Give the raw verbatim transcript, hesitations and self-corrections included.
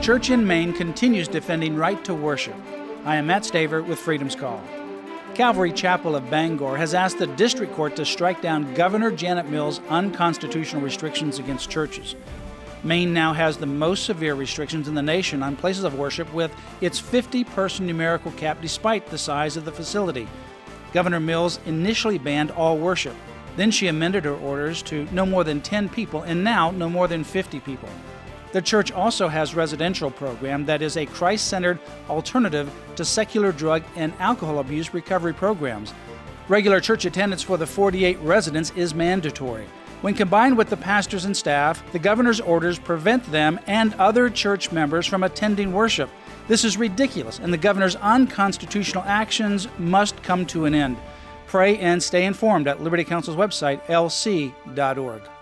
Church in Maine continues defending right to worship. I am Matt Staver with Freedom's Call. Calvary Chapel of Bangor has asked the district court to strike down Governor Janet Mills' unconstitutional restrictions against churches. Maine now has the most severe restrictions in the nation on places of worship, with its fifty-person numerical cap despite the size of the facility. Governor Mills initially banned all worship. Then she amended her orders to no more than ten people, and now no more than fifty people. The church also has a residential program that is a Christ-centered alternative to secular drug and alcohol abuse recovery programs. Regular church attendance for the forty-eight residents is mandatory. When combined with the pastors and staff, the governor's orders prevent them and other church members from attending worship. This is ridiculous, and the governor's unconstitutional actions must come to an end. Pray and stay informed at Liberty Counsel's website, L C dot org.